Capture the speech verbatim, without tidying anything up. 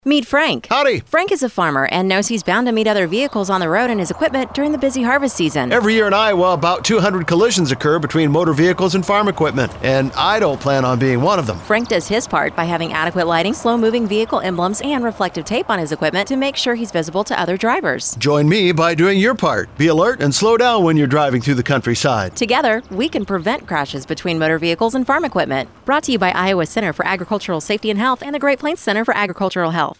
Meet Frank. Howdy. Frank is a farmer and knows he's bound to meet other vehicles on the road and his equipment during the busy harvest season. Every year in Iowa, about two hundred collisions occur between motor vehicles and farm equipment, and I don't plan on being one of them. Frank does his part by having adequate lighting, slow-moving vehicle emblems, and reflective tape on his equipment to make sure he's visible to other drivers. Join me by doing your part. Be alert and slow down when you're driving through the countryside. Together, we can prevent crashes between motor vehicles and farm equipment. Brought to you by Iowa Center for Agricultural Safety and Health and the Great Plains Center for Agricultural Health.